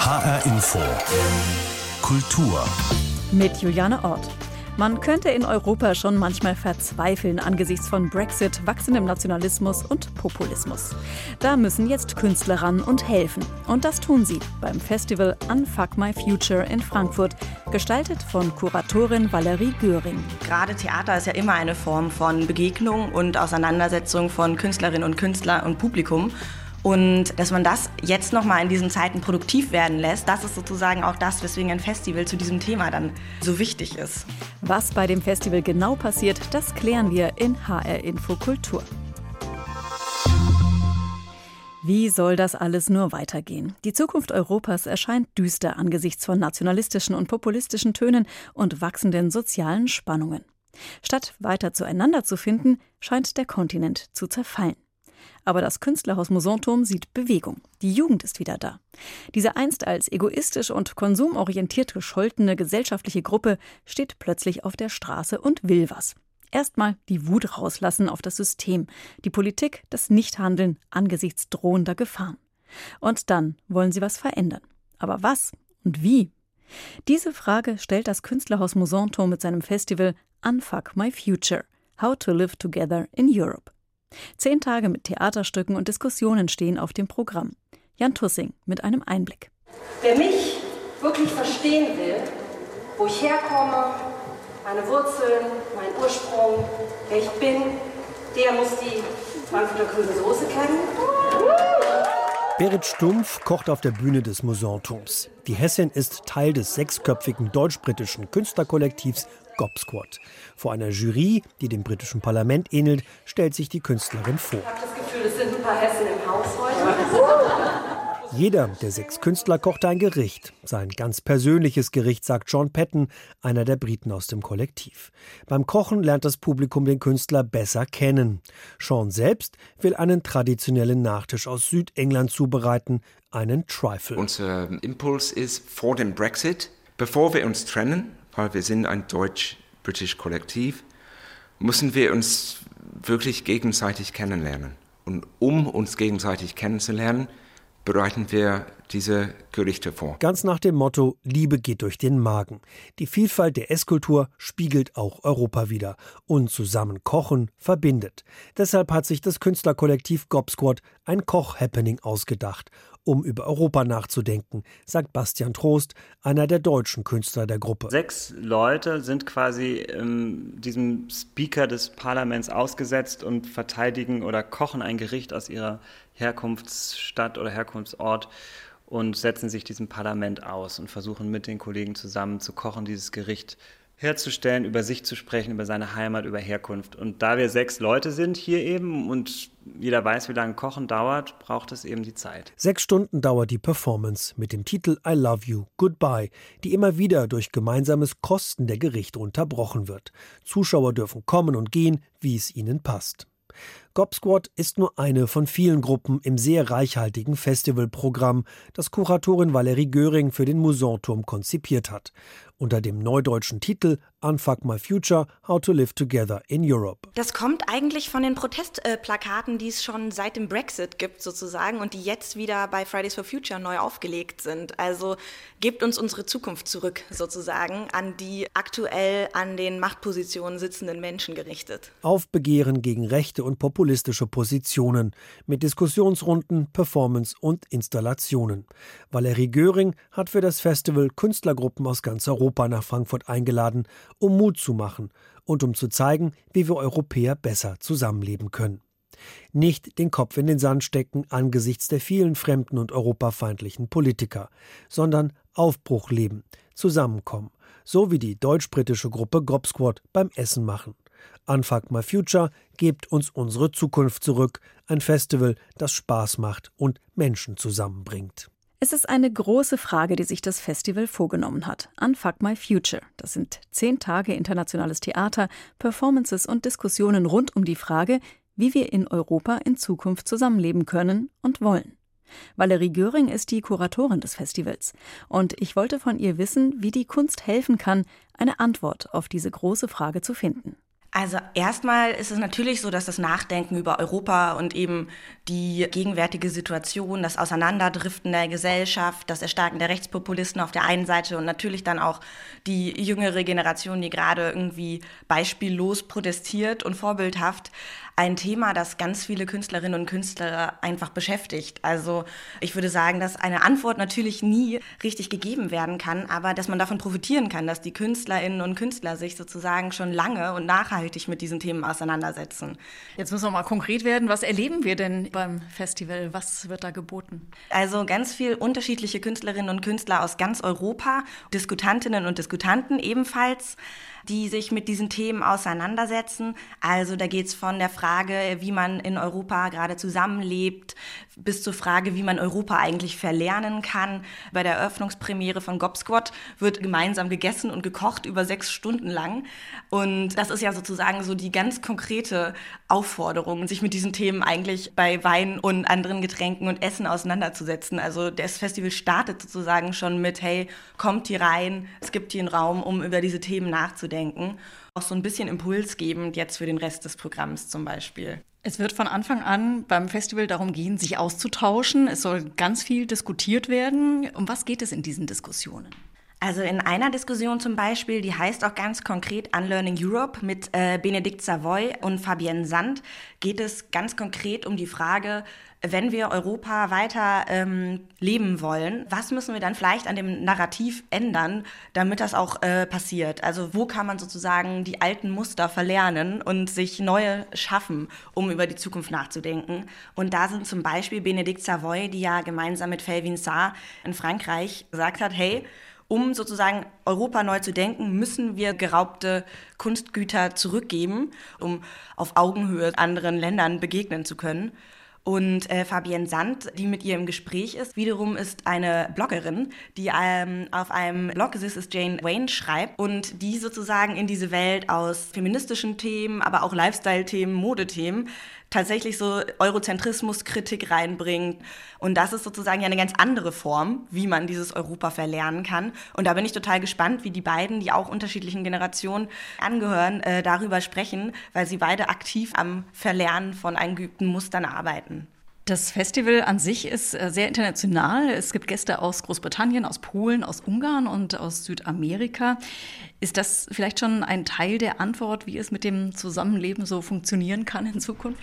HR Info Kultur mit Juliane Ort. Man könnte in Europa schon manchmal verzweifeln angesichts von Brexit, wachsendem Nationalismus und Populismus. Da müssen jetzt Künstler ran und helfen. Und das tun sie beim Festival Unfuck My Future in Frankfurt, gestaltet von Kuratorin Valerie Göring. Gerade Theater ist ja immer eine Form von Begegnung und Auseinandersetzung von Künstlerinnen und Künstlern und Publikum. Und dass man das jetzt nochmal in diesen Zeiten produktiv werden lässt, das ist sozusagen auch das, weswegen ein Festival zu diesem Thema dann so wichtig ist. Was bei dem Festival genau passiert, das klären wir in HR Info Kultur. Wie soll das alles nur weitergehen? Die Zukunft Europas erscheint düster angesichts von nationalistischen und populistischen Tönen und wachsenden sozialen Spannungen. Statt weiter zueinander zu finden, scheint der Kontinent zu zerfallen. Aber das Künstlerhaus Mosanturm sieht Bewegung. Die Jugend ist wieder da. Diese einst als egoistisch und konsumorientiert gescholtene gesellschaftliche Gruppe steht plötzlich auf der Straße und will was. Erstmal die Wut rauslassen auf das System, die Politik, das Nichthandeln angesichts drohender Gefahren. Und dann wollen sie was verändern. Aber was und wie? Diese Frage stellt das Künstlerhaus Mosanturm mit seinem Festival Unfuck My Future – How to Live Together in Europe. 10 Tage mit Theaterstücken und Diskussionen stehen auf dem Programm. Jan Tussing mit einem Einblick. Wer mich wirklich verstehen will, wo ich herkomme, meine Wurzeln, mein Ursprung, wer ich bin, der muss die Frankfurter grüne Soße kennen. Berit Stumpf kocht auf der Bühne des Mosanturms. Die Hessin ist Teil des 6-köpfigen deutsch-britischen Künstlerkollektivs Gobsquad. Vor einer Jury, die dem britischen Parlament ähnelt, stellt sich die Künstlerin vor. Ich habe das Gefühl, es sind ein paar Hessen im Haus heute. Jeder der 6 Künstler kochte ein Gericht. Sein ganz persönliches Gericht, sagt John Patton, einer der Briten aus dem Kollektiv. Beim Kochen lernt das Publikum den Künstler besser kennen. Sean selbst will einen traditionellen Nachtisch aus Südengland zubereiten, einen Trifle. Unser Impuls ist vor dem Brexit, bevor wir uns trennen, weil wir sind ein deutsch-britisch Kollektiv, müssen wir uns wirklich gegenseitig kennenlernen. Und um uns gegenseitig kennenzulernen, bereiten wir diese Gerichte vor. Ganz nach dem Motto, Liebe geht durch den Magen. Die Vielfalt der Esskultur spiegelt auch Europa wider. Und zusammen kochen verbindet. Deshalb hat sich das Künstlerkollektiv Gobsquad ein Koch-Happening ausgedacht, um über Europa nachzudenken, sagt Bastian Trost, einer der deutschen Künstler der Gruppe. 6 Leute sind quasi diesem Speaker des Parlaments ausgesetzt und verteidigen oder kochen ein Gericht aus ihrer Herkunftsstadt oder Herkunftsort und setzen sich diesem Parlament aus und versuchen mit den Kollegen zusammen zu kochen, dieses Gericht herzustellen, über sich zu sprechen, über seine Heimat, über Herkunft. Und da wir 6 Leute sind hier eben und jeder weiß, wie lange Kochen dauert, braucht es eben die Zeit. 6 Stunden dauert die Performance mit dem Titel I Love You, Goodbye, die immer wieder durch gemeinsames Kosten der Gerichte unterbrochen wird. Zuschauer dürfen kommen und gehen, wie es ihnen passt. Gobsquad ist nur eine von vielen Gruppen im sehr reichhaltigen Festivalprogramm, das Kuratorin Valerie Göring für den Mosanturm konzipiert hat. Unter dem neudeutschen Titel Unfuck My Future – How to Live Together in Europe. Das kommt eigentlich von den Protestplakaten, die es schon seit dem Brexit gibt sozusagen und die jetzt wieder bei Fridays for Future neu aufgelegt sind. Also gebt uns unsere Zukunft zurück sozusagen an die aktuell an den Machtpositionen sitzenden Menschen gerichtet. Aufbegehren gegen rechte und populistische Positionen mit Diskussionsrunden, Performance und Installationen. Valerie Göring hat für das Festival Künstlergruppen aus ganz Europa nach Frankfurt eingeladen, um Mut zu machen und um zu zeigen, wie wir Europäer besser zusammenleben können. Nicht den Kopf in den Sand stecken angesichts der vielen fremden und europafeindlichen Politiker, sondern Aufbruch leben, zusammenkommen, so wie die deutsch-britische Gruppe Gobsquad beim Essen machen. Unfuck My Future, gebt uns unsere Zukunft zurück, ein Festival, das Spaß macht und Menschen zusammenbringt. Es ist eine große Frage, die sich das Festival vorgenommen hat. Unfuck My Future. Das sind 10 Tage internationales Theater, Performances und Diskussionen rund um die Frage, wie wir in Europa in Zukunft zusammenleben können und wollen. Valerie Göring ist die Kuratorin des Festivals. Und ich wollte von ihr wissen, wie die Kunst helfen kann, eine Antwort auf diese große Frage zu finden. Also erstmal ist es natürlich so, dass das Nachdenken über Europa und eben die gegenwärtige Situation, das Auseinanderdriften der Gesellschaft, das Erstarken der Rechtspopulisten auf der einen Seite und natürlich dann auch die jüngere Generation, die gerade irgendwie beispiellos protestiert und vorbildhaft, ein Thema, das ganz viele Künstlerinnen und Künstler einfach beschäftigt. Also ich würde sagen, dass eine Antwort natürlich nie richtig gegeben werden kann, aber dass man davon profitieren kann, dass die Künstlerinnen und Künstler sich sozusagen schon lange und nachhaltig mit diesen Themen auseinandersetzen. Jetzt müssen wir mal konkret werden. Was erleben wir denn beim Festival? Was wird da geboten? Also ganz viel unterschiedliche Künstlerinnen und Künstler aus ganz Europa, Diskutantinnen und Diskutanten ebenfalls, die sich mit diesen Themen auseinandersetzen. Also da geht es von der Frage, wie man in Europa gerade zusammenlebt, bis zur Frage, wie man Europa eigentlich verlernen kann. Bei der Eröffnungspremiere von Gobsquad wird gemeinsam gegessen und gekocht über 6 Stunden lang. Und das ist ja sozusagen so die ganz konkrete Aufforderung, sich mit diesen Themen eigentlich bei Wein und anderen Getränken und Essen auseinanderzusetzen. Also das Festival startet sozusagen schon mit, hey, kommt hier rein, es gibt hier einen Raum, um über diese Themen nachzudenken. Auch so ein bisschen impulsgebend jetzt für den Rest des Programms zum Beispiel. Es wird von Anfang an beim Festival darum gehen, sich auszutauschen. Es soll ganz viel diskutiert werden. Um was geht es in diesen Diskussionen? Also in einer Diskussion zum Beispiel, die heißt auch ganz konkret Unlearning Europe mit Bénédicte Savoy und Fabienne Sand, geht es ganz konkret um die Frage, wenn wir Europa weiter leben wollen, was müssen wir dann vielleicht an dem Narrativ ändern, damit das auch passiert? Also wo kann man sozusagen die alten Muster verlernen und sich neue schaffen, um über die Zukunft nachzudenken? Und da sind zum Beispiel Bénédicte Savoy, die ja gemeinsam mit Felwine Sarr in Frankreich gesagt hat, hey, um sozusagen Europa neu zu denken, müssen wir geraubte Kunstgüter zurückgeben, um auf Augenhöhe anderen Ländern begegnen zu können. Und Fabienne Sand, die mit ihr im Gespräch ist, wiederum ist eine Bloggerin, die auf einem Blog This is Jane Wayne schreibt und die sozusagen in diese Welt aus feministischen Themen, aber auch Lifestyle-Themen, Modethemen tatsächlich so Eurozentrismus-Kritik reinbringt. Und das ist sozusagen ja eine ganz andere Form, wie man dieses Europa verlernen kann. Und da bin ich total gespannt, wie die beiden, die auch unterschiedlichen Generationen angehören, darüber sprechen, weil sie beide aktiv am Verlernen von eingeübten Mustern arbeiten. Das Festival an sich ist sehr international. Es gibt Gäste aus Großbritannien, aus Polen, aus Ungarn und aus Südamerika. Ist das vielleicht schon ein Teil der Antwort, wie es mit dem Zusammenleben so funktionieren kann in Zukunft?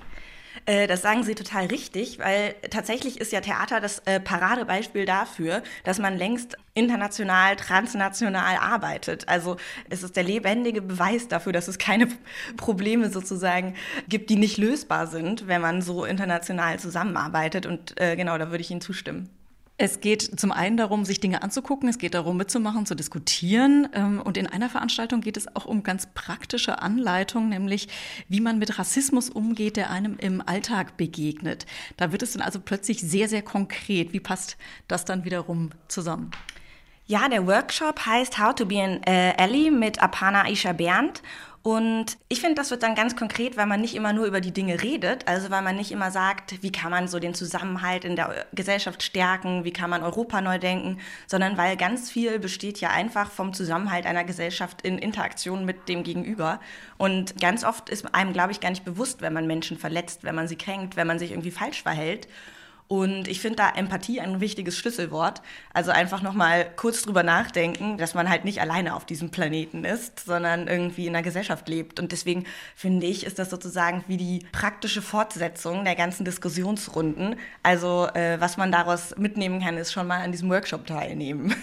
Das sagen Sie total richtig, weil tatsächlich ist ja Theater das Paradebeispiel dafür, dass man längst international, transnational arbeitet. Also es ist der lebendige Beweis dafür, dass es keine Probleme sozusagen gibt, die nicht lösbar sind, wenn man so international zusammenarbeitet. Und genau, da würde ich Ihnen zustimmen. Es geht zum einen darum, sich Dinge anzugucken, es geht darum, mitzumachen, zu diskutieren. Und in einer Veranstaltung geht es auch um ganz praktische Anleitungen, nämlich wie man mit Rassismus umgeht, der einem im Alltag begegnet. Da wird es dann also plötzlich sehr, sehr konkret. Wie passt das dann wiederum zusammen? Ja, der Workshop heißt How to be an Ally mit Aparna Aisha Bernd. Und ich finde, das wird dann ganz konkret, weil man nicht immer nur über die Dinge redet, also weil man nicht immer sagt, wie kann man so den Zusammenhalt in der Gesellschaft stärken, wie kann man Europa neu denken, sondern weil ganz viel besteht ja einfach vom Zusammenhalt einer Gesellschaft in Interaktion mit dem Gegenüber. Und ganz oft ist einem, glaube ich, gar nicht bewusst, wenn man Menschen verletzt, wenn man sie kränkt, wenn man sich irgendwie falsch verhält. Und ich finde da Empathie ein wichtiges Schlüsselwort. Also einfach nochmal kurz drüber nachdenken, dass man halt nicht alleine auf diesem Planeten ist, sondern irgendwie in einer Gesellschaft lebt. Und deswegen finde ich, ist das sozusagen wie die praktische Fortsetzung der ganzen Diskussionsrunden. Also was man daraus mitnehmen kann, ist schon mal an diesem Workshop teilnehmen.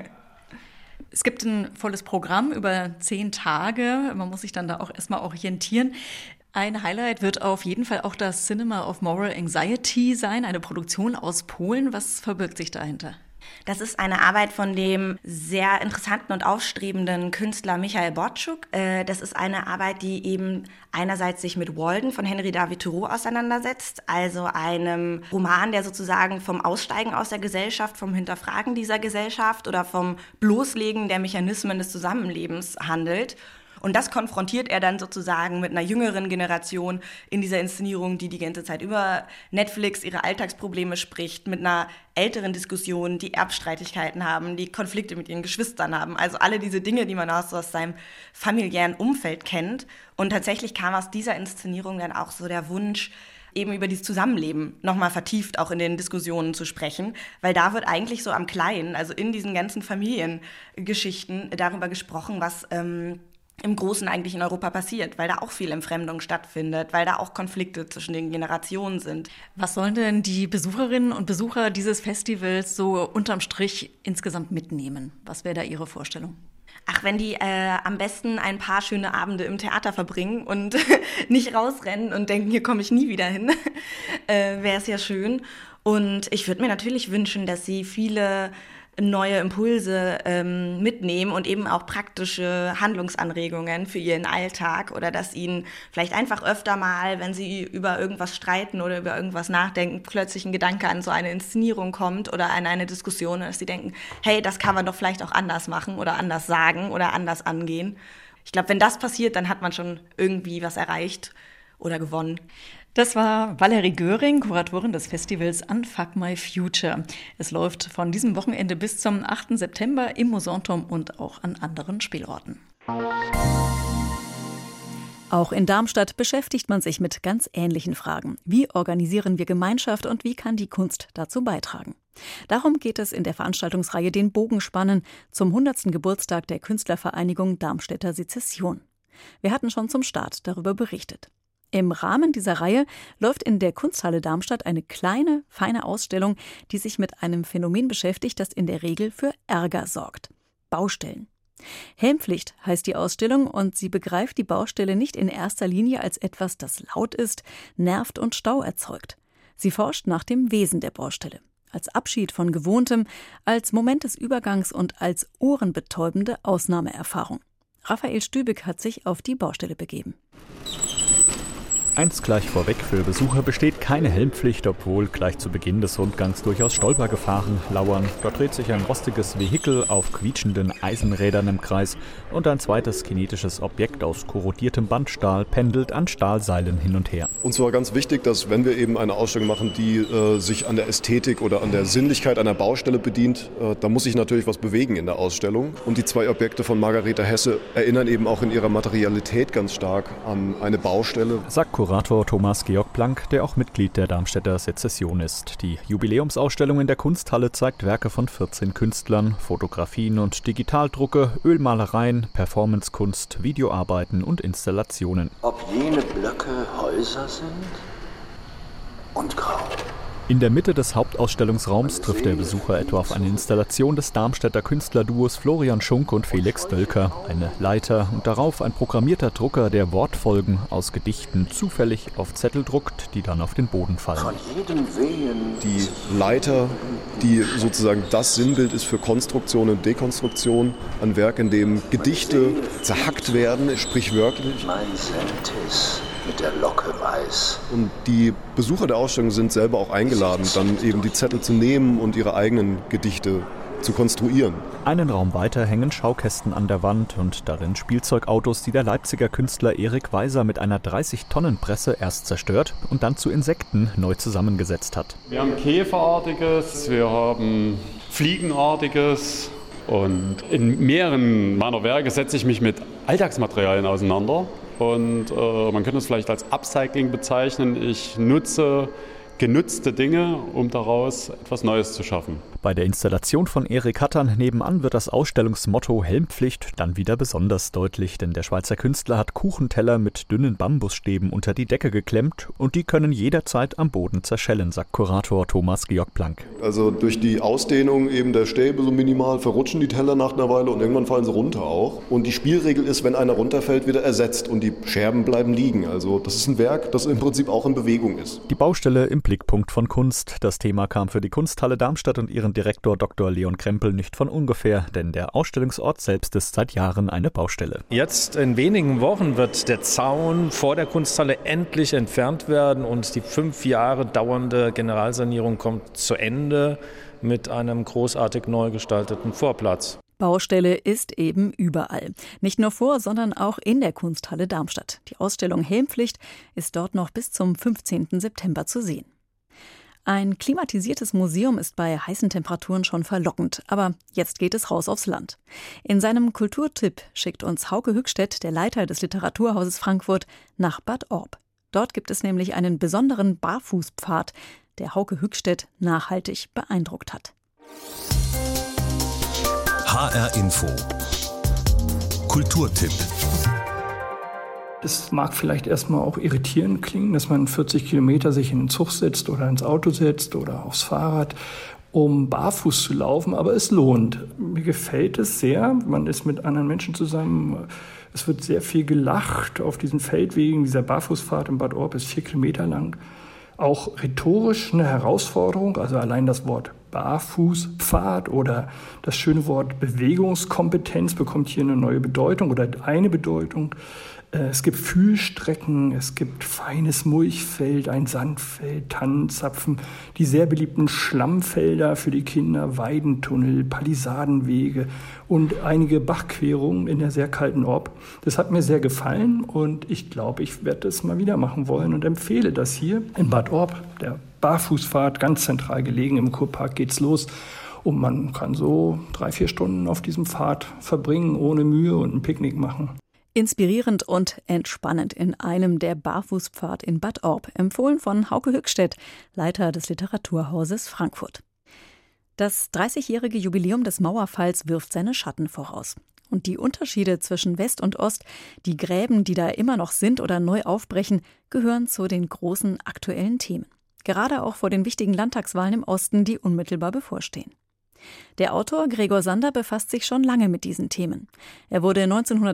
Es gibt ein volles Programm über 10 Tage. Man muss sich dann da auch erstmal orientieren. Ein Highlight wird auf jeden Fall auch das Cinema of Moral Anxiety sein, eine Produktion aus Polen. Was verbirgt sich dahinter? Das ist eine Arbeit von dem sehr interessanten und aufstrebenden Künstler Michael Borczuk. Das ist eine Arbeit, die eben einerseits sich mit Walden von Henry David Thoreau auseinandersetzt, also einem Roman, der sozusagen vom Aussteigen aus der Gesellschaft, vom Hinterfragen dieser Gesellschaft oder vom Bloßlegen der Mechanismen des Zusammenlebens handelt. Und das konfrontiert er dann sozusagen mit einer jüngeren Generation in dieser Inszenierung, die ganze Zeit über Netflix ihre Alltagsprobleme spricht, mit einer älteren Diskussion, die Erbstreitigkeiten haben, die Konflikte mit ihren Geschwistern haben. Also alle diese Dinge, die man aus seinem familiären Umfeld kennt. Und tatsächlich kam aus dieser Inszenierung dann auch so der Wunsch, eben über dieses Zusammenleben nochmal vertieft auch in den Diskussionen zu sprechen, weil da wird eigentlich so am Kleinen, also in diesen ganzen Familiengeschichten darüber gesprochen, was im Großen eigentlich in Europa passiert, weil da auch viel Entfremdung stattfindet, weil da auch Konflikte zwischen den Generationen sind. Was sollen denn die Besucherinnen und Besucher dieses Festivals so unterm Strich insgesamt mitnehmen? Was wäre da Ihre Vorstellung? Ach, wenn die am besten ein paar schöne Abende im Theater verbringen und nicht rausrennen und denken, hier komme ich nie wieder hin, wäre es ja schön. Und ich würde mir natürlich wünschen, dass sie viele neue Impulse mitnehmen und eben auch praktische Handlungsanregungen für ihren Alltag oder dass ihnen vielleicht einfach öfter mal, wenn sie über irgendwas streiten oder über irgendwas nachdenken, plötzlich ein Gedanke an so eine Inszenierung kommt oder an eine Diskussion, dass sie denken, hey, das kann man doch vielleicht auch anders machen oder anders sagen oder anders angehen. Ich glaube, wenn das passiert, dann hat man schon irgendwie was erreicht oder gewonnen. Das war Valerie Göring, Kuratorin des Festivals Unfuck My Future. Es läuft von diesem Wochenende bis zum 8. September im Mosanturm und auch an anderen Spielorten. Auch in Darmstadt beschäftigt man sich mit ganz ähnlichen Fragen. Wie organisieren wir Gemeinschaft und wie kann die Kunst dazu beitragen? Darum geht es in der Veranstaltungsreihe Den Bogen spannen zum 100. Geburtstag der Künstlervereinigung Darmstädter Sezession. Wir hatten schon zum Start darüber berichtet. Im Rahmen dieser Reihe läuft in der Kunsthalle Darmstadt eine kleine, feine Ausstellung, die sich mit einem Phänomen beschäftigt, das in der Regel für Ärger sorgt: Baustellen. Helmpflicht heißt die Ausstellung und sie begreift die Baustelle nicht in erster Linie als etwas, das laut ist, nervt und Stau erzeugt. Sie forscht nach dem Wesen der Baustelle. Als Abschied von Gewohntem, als Moment des Übergangs und als ohrenbetäubende Ausnahmeerfahrung. Raphael Stübig hat sich auf die Baustelle begeben. Eins gleich vorweg, für Besucher besteht keine Helmpflicht, obwohl gleich zu Beginn des Rundgangs durchaus Stolpergefahren lauern. Dort dreht sich ein rostiges Vehikel auf quietschenden Eisenrädern im Kreis und ein zweites kinetisches Objekt aus korrodiertem Bandstahl pendelt an Stahlseilen hin und her. Uns war ganz wichtig, dass wenn wir eben eine Ausstellung machen, die sich an der Ästhetik oder an der Sinnlichkeit einer Baustelle bedient, da muss sich natürlich was bewegen in der Ausstellung. Und die zwei Objekte von Margareta Hesse erinnern eben auch in ihrer Materialität ganz stark an eine Baustelle. Sagt Kurator Thomas Georg Planck, der auch Mitglied der Darmstädter Sezession ist. Die Jubiläumsausstellung in der Kunsthalle zeigt Werke von 14 Künstlern, Fotografien und Digitaldrucke, Ölmalereien, Performancekunst, Videoarbeiten und Installationen. Ob jene Blöcke Häuser sind und grau. In der Mitte des Hauptausstellungsraums trifft der Besucher etwa auf eine Installation des Darmstädter Künstlerduos Florian Schunk und Felix Dölker. Eine Leiter und darauf ein programmierter Drucker, der Wortfolgen aus Gedichten zufällig auf Zettel druckt, die dann auf den Boden fallen. Von jedem Wehen die Leiter, die sozusagen das Sinnbild ist für Konstruktion und Dekonstruktion, ein Werk, in dem Gedichte zerhackt werden, sprichwörtlich. Mein Sentis mit der Locke weiß. Und die Besucher der Ausstellung sind selber auch eingeladen, dann eben die Zettel zu nehmen und ihre eigenen Gedichte zu konstruieren. Einen Raum weiter hängen Schaukästen an der Wand und darin Spielzeugautos, die der Leipziger Künstler Erik Weiser mit einer 30-Tonnen-Presse erst zerstört und dann zu Insekten neu zusammengesetzt hat. Wir haben Käferartiges, wir haben Fliegenartiges und in mehreren meiner Werke setze ich mich mit Alltagsmaterialien auseinander. Und man könnte es vielleicht als Upcycling bezeichnen. Ich nutze genutzte Dinge, um daraus etwas Neues zu schaffen. Bei der Installation von Erik Hattern nebenan wird das Ausstellungsmotto Helmpflicht dann wieder besonders deutlich, denn der Schweizer Künstler hat Kuchenteller mit dünnen Bambusstäben unter die Decke geklemmt und die können jederzeit am Boden zerschellen, sagt Kurator Thomas Georg Planck. Also durch die Ausdehnung eben der Stäbe so minimal verrutschen die Teller nach einer Weile und irgendwann fallen sie runter auch. Und die Spielregel ist, wenn einer runterfällt, wieder ersetzt und die Scherben bleiben liegen. Also das ist ein Werk, das im Prinzip auch in Bewegung ist. Die Baustelle im Blickpunkt von Kunst. Das Thema kam für die Kunsthalle Darmstadt und ihren Direktor Dr. Leon Krempel nicht von ungefähr, denn der Ausstellungsort selbst ist seit Jahren eine Baustelle. Jetzt in wenigen Wochen wird der Zaun vor der Kunsthalle endlich entfernt werden und die 5 Jahre dauernde Generalsanierung kommt zu Ende mit einem großartig neu gestalteten Vorplatz. Baustelle ist eben überall. Nicht nur vor, sondern auch in der Kunsthalle Darmstadt. Die Ausstellung Helmpflicht ist dort noch bis zum 15. September zu sehen. Ein klimatisiertes Museum ist bei heißen Temperaturen schon verlockend, aber jetzt geht es raus aufs Land. In seinem Kulturtipp schickt uns Hauke Hückstedt, der Leiter des Literaturhauses Frankfurt, nach Bad Orb. Dort gibt es nämlich einen besonderen Barfußpfad, der Hauke Hückstedt nachhaltig beeindruckt hat. HR Info. Kulturtipp. Es mag vielleicht erstmal auch irritierend klingen, dass man 40 Kilometer sich in den Zug setzt oder ins Auto setzt oder aufs Fahrrad, um barfuß zu laufen, aber es lohnt. Mir gefällt es sehr, man ist mit anderen Menschen zusammen, es wird sehr viel gelacht auf diesen Feldwegen. Dieser Barfußpfad in Bad Orb ist 4 Kilometer lang. Auch rhetorisch eine Herausforderung, also allein das Wort Barfußpfad oder das schöne Wort Bewegungskompetenz bekommt hier eine neue Bedeutung oder eine Bedeutung. Es gibt Fühlstrecken, es gibt feines Mulchfeld, ein Sandfeld, Tannenzapfen, die sehr beliebten Schlammfelder für die Kinder, Weidentunnel, Palisadenwege und einige Bachquerungen in der sehr kalten Orb. Das hat mir sehr gefallen und ich glaube, ich werde das mal wieder machen wollen und empfehle das hier in Bad Orb. Der Barfußpfad, ganz zentral gelegen, im Kurpark geht's los. Und man kann so 3-4 Stunden auf diesem Pfad verbringen, ohne Mühe und ein Picknick machen. Inspirierend und entspannend in einem der Barfußpfad in Bad Orb, empfohlen von Hauke Hückstedt, Leiter des Literaturhauses Frankfurt. Das 30-jährige Jubiläum des Mauerfalls wirft seine Schatten voraus. Und die Unterschiede zwischen West und Ost, die Gräben, die da immer noch sind oder neu aufbrechen, gehören zu den großen aktuellen Themen. Gerade auch vor den wichtigen Landtagswahlen im Osten, die unmittelbar bevorstehen. Der Autor Gregor Sander befasst sich schon lange mit diesen Themen. Er wurde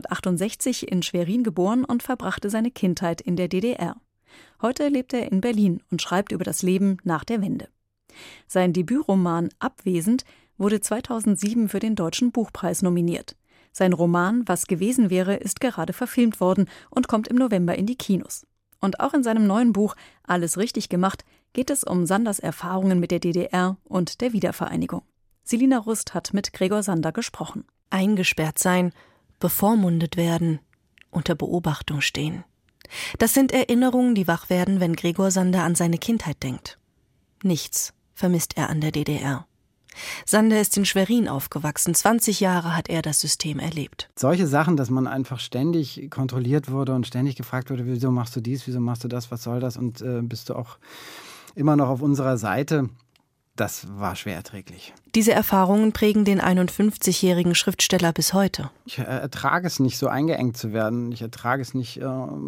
1968 in Schwerin geboren und verbrachte seine Kindheit in der DDR. Heute lebt er in Berlin und schreibt über das Leben nach der Wende. Sein Debütroman Abwesend wurde 2007 für den Deutschen Buchpreis nominiert. Sein Roman Was gewesen wäre ist gerade verfilmt worden und kommt im November in die Kinos. Und auch in seinem neuen Buch Alles richtig gemacht geht es um Sanders Erfahrungen mit der DDR und der Wiedervereinigung. Selina Rust hat mit Gregor Sander gesprochen. Eingesperrt sein, bevormundet werden, unter Beobachtung stehen. Das sind Erinnerungen, die wach werden, wenn Gregor Sander an seine Kindheit denkt. Nichts vermisst er an der DDR. Sander ist in Schwerin aufgewachsen. 20 Jahre hat er das System erlebt. Solche Sachen, dass man einfach ständig kontrolliert wurde und ständig gefragt wurde, wieso machst du dies, wieso machst du das, was soll das und bist du auch immer noch auf unserer Seite? Das war schwer erträglich. Diese Erfahrungen prägen den 51-jährigen Schriftsteller bis heute. Ich ertrage es nicht, so eingeengt zu werden. Ich ertrage es nicht,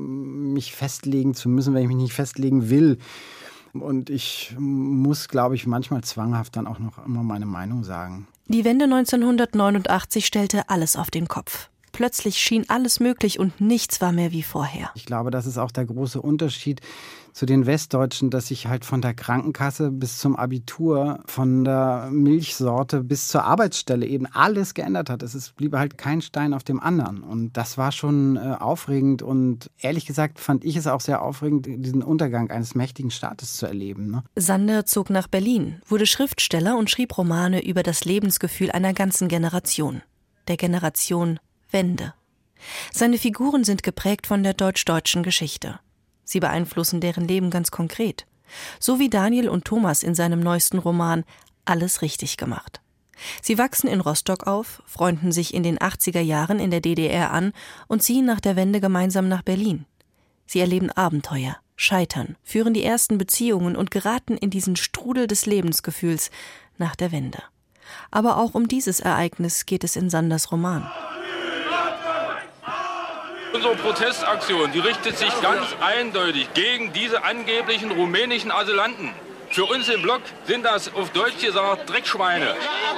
mich festlegen zu müssen, wenn ich mich nicht festlegen will. Und ich muss, glaube ich, manchmal zwanghaft dann auch noch immer meine Meinung sagen. Die Wende 1989 stellte alles auf den Kopf. Plötzlich schien alles möglich und nichts war mehr wie vorher. Ich glaube, das ist auch der große Unterschied zu den Westdeutschen, dass sich halt von der Krankenkasse bis zum Abitur, von der Milchsorte bis zur Arbeitsstelle eben alles geändert hat. Blieb halt kein Stein auf dem anderen. Und das war schon aufregend. Und ehrlich gesagt fand ich es auch sehr aufregend, diesen Untergang eines mächtigen Staates zu erleben. Ne? Sander zog nach Berlin, wurde Schriftsteller und schrieb Romane über das Lebensgefühl einer ganzen Generation. Der Generation Wende. Seine Figuren sind geprägt von der deutsch-deutschen Geschichte. Sie beeinflussen deren Leben ganz konkret. So wie Daniel und Thomas in seinem neuesten Roman Alles richtig gemacht. Sie wachsen in Rostock auf, freunden sich in den 80er Jahren in der DDR an und ziehen nach der Wende gemeinsam nach Berlin. Sie erleben Abenteuer, scheitern, führen die ersten Beziehungen und geraten in diesen Strudel des Lebensgefühls nach der Wende. Aber auch um dieses Ereignis geht es in Sanders Roman. Unsere Protestaktion, die richtet sich ganz eindeutig gegen diese angeblichen rumänischen Asylanten. Für uns im Block sind das auf Deutsch gesagt Dreckschweine.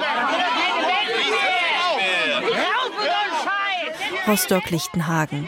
Rostock-Lichtenhagen,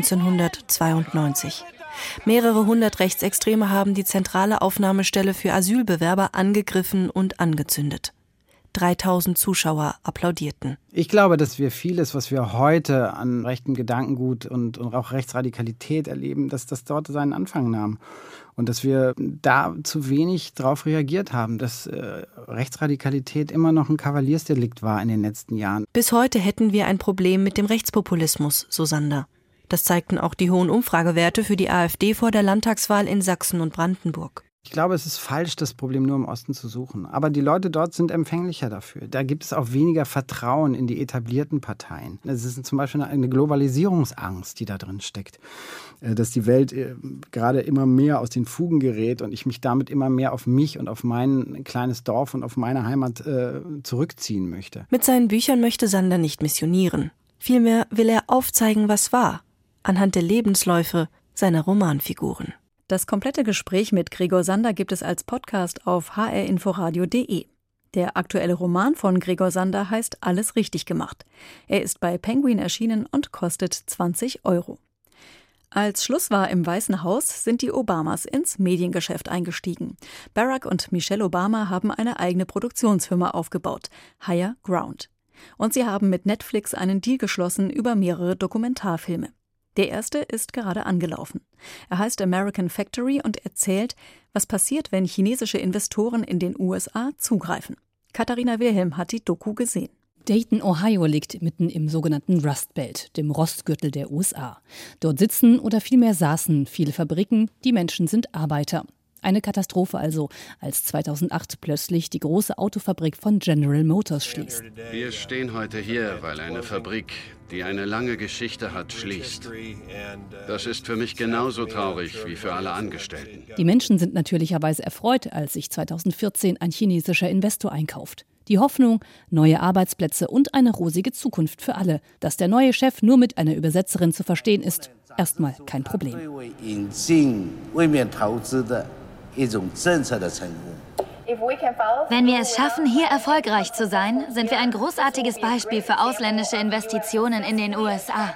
1992. Mehrere hundert Rechtsextreme haben die zentrale Aufnahmestelle für Asylbewerber angegriffen und angezündet. 3000 Zuschauer applaudierten. Ich glaube, dass wir vieles, was wir heute an rechtem Gedankengut und auch Rechtsradikalität erleben, dass das dort seinen Anfang nahm. Und dass wir da zu wenig darauf reagiert haben, dass Rechtsradikalität immer noch ein Kavaliersdelikt war in den letzten Jahren. Bis heute hätten wir ein Problem mit dem Rechtspopulismus, so Sander. Das zeigten auch die hohen Umfragewerte für die AfD vor der Landtagswahl in Sachsen und Brandenburg. Ich glaube, es ist falsch, das Problem nur im Osten zu suchen. Aber die Leute dort sind empfänglicher dafür. Da gibt es auch weniger Vertrauen in die etablierten Parteien. Es ist zum Beispiel eine Globalisierungsangst, die da drin steckt. Dass die Welt gerade immer mehr aus den Fugen gerät und ich mich damit immer mehr auf mich und auf mein kleines Dorf und auf meine Heimat zurückziehen möchte. Mit seinen Büchern möchte Sander nicht missionieren. Vielmehr will er aufzeigen, was war, anhand der Lebensläufe seiner Romanfiguren. Das komplette Gespräch mit Gregor Sander gibt es als Podcast auf hrinforadio.de. Der aktuelle Roman von Gregor Sander heißt Alles richtig gemacht. Er ist bei Penguin erschienen und kostet 20 €. Als Schluss war im Weißen Haus, sind die Obamas ins Mediengeschäft eingestiegen. Barack und Michelle Obama haben eine eigene Produktionsfirma aufgebaut, Higher Ground. Und sie haben mit Netflix einen Deal geschlossen über mehrere Dokumentarfilme. Der erste ist gerade angelaufen. Er heißt American Factory und erzählt, was passiert, wenn chinesische Investoren in den USA zugreifen. Katharina Wilhelm hat die Doku gesehen. Dayton, Ohio liegt mitten im sogenannten Rust Belt, dem Rostgürtel der USA. Dort sitzen oder vielmehr saßen viele Fabriken, die Menschen sind Arbeiter. Eine Katastrophe also, als 2008 plötzlich die große Autofabrik von General Motors schließt. Wir stehen heute hier, weil eine Fabrik, die eine lange Geschichte hat, schließt. Das ist für mich genauso traurig wie für alle Angestellten. Die Menschen sind natürlicherweise erfreut, als sich 2014 ein chinesischer Investor einkauft. Die Hoffnung, neue Arbeitsplätze und eine rosige Zukunft für alle. Dass der neue Chef nur mit einer Übersetzerin zu verstehen ist, erstmal kein Problem. Wenn wir es schaffen, hier erfolgreich zu sein, sind wir ein großartiges Beispiel für ausländische Investitionen in den USA.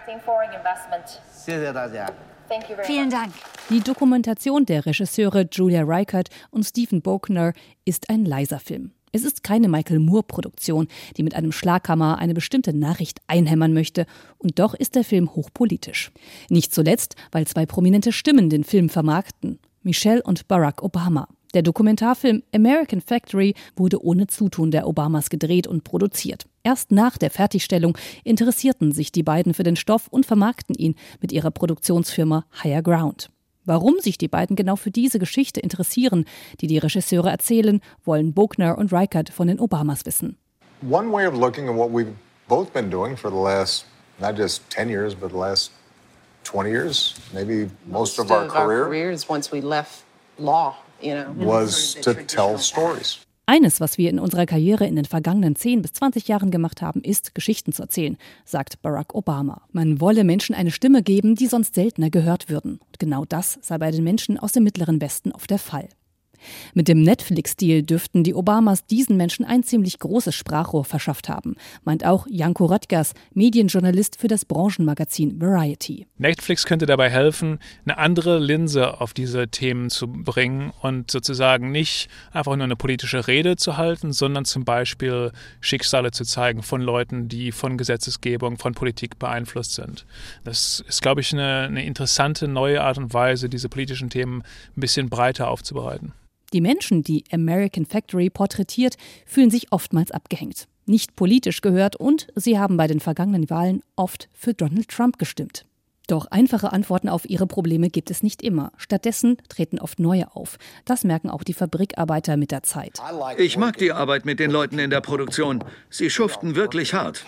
Vielen Dank. Die Dokumentation der Regisseure Julia Reichert und Stephen Bochner ist ein leiser Film. Es ist keine Michael Moore-Produktion, die mit einem Schlaghammer eine bestimmte Nachricht einhämmern möchte. Und doch ist der Film hochpolitisch. Nicht zuletzt, weil zwei prominente Stimmen den Film vermarkten: Michelle und Barack Obama. Der Dokumentarfilm American Factory wurde ohne Zutun der Obamas gedreht und produziert. Erst nach der Fertigstellung interessierten sich die beiden für den Stoff und vermarkten ihn mit ihrer Produktionsfirma Higher Ground. Warum sich die beiden genau für diese Geschichte interessieren, die die Regisseure erzählen, wollen Bochner und Reichert von den Obamas wissen. One way of looking at what we've both been doing for the last, not just 10 years, but the last 20 years, maybe most of our careers once we left law, was to tell stories. Eines, was wir in unserer Karriere in den vergangenen 10 bis 20 Jahren gemacht haben, ist, Geschichten zu erzählen, sagt Barack Obama. Man wolle Menschen eine Stimme geben, die sonst seltener gehört würden. Und genau das sei bei den Menschen aus dem Mittleren Westen oft der Fall. Mit dem Netflix-Deal dürften die Obamas diesen Menschen ein ziemlich großes Sprachrohr verschafft haben, meint auch Janko Röttgers, Medienjournalist für das Branchenmagazin Variety. Netflix könnte dabei helfen, eine andere Linse auf diese Themen zu bringen und sozusagen nicht einfach nur eine politische Rede zu halten, sondern zum Beispiel Schicksale zu zeigen von Leuten, die von Gesetzesgebung, von Politik beeinflusst sind. Das ist, glaube ich, eine interessante neue Art und Weise, diese politischen Themen ein bisschen breiter aufzubereiten. Die Menschen, die American Factory porträtiert, fühlen sich oftmals abgehängt, nicht politisch gehört und sie haben bei den vergangenen Wahlen oft für Donald Trump gestimmt. Doch einfache Antworten auf ihre Probleme gibt es nicht immer. Stattdessen treten oft neue auf. Das merken auch die Fabrikarbeiter mit der Zeit. Ich mag die Arbeit mit den Leuten in der Produktion. Sie schuften wirklich hart.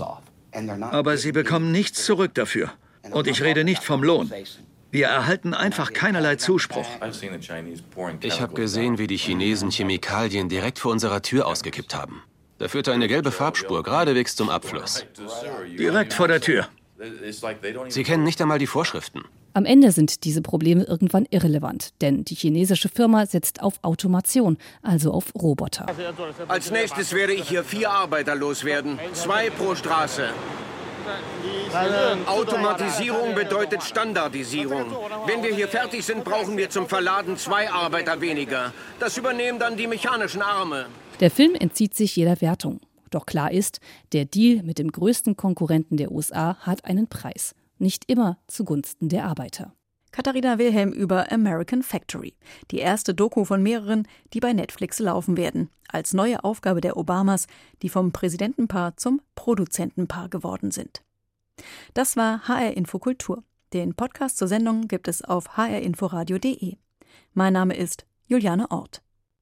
Aber sie bekommen nichts zurück dafür. Und ich rede nicht vom Lohn. Wir erhalten einfach keinerlei Zuspruch. Ich habe gesehen, wie die Chinesen Chemikalien direkt vor unserer Tür ausgekippt haben. Da führte eine gelbe Farbspur geradewegs zum Abfluss. Direkt vor der Tür. Sie kennen nicht einmal die Vorschriften. Am Ende sind diese Probleme irgendwann irrelevant, denn die chinesische Firma setzt auf Automation, also auf Roboter. Als nächstes werde ich hier 4 Arbeiter loswerden, 2 pro Straße. Automatisierung bedeutet Standardisierung. Wenn wir hier fertig sind, brauchen wir zum Verladen 2 Arbeiter weniger. Das übernehmen dann die mechanischen Arme. Der Film entzieht sich jeder Wertung. Doch klar ist, der Deal mit dem größten Konkurrenten der USA hat einen Preis. Nicht immer zugunsten der Arbeiter. Katharina Wilhelm über American Factory, die erste Doku von mehreren, die bei Netflix laufen werden, als neue Aufgabe der Obamas, die vom Präsidentenpaar zum Produzentenpaar geworden sind. Das war HR Info Kultur. Den Podcast zur Sendung gibt es auf hrinforadio.de. Mein Name ist Juliane Ort.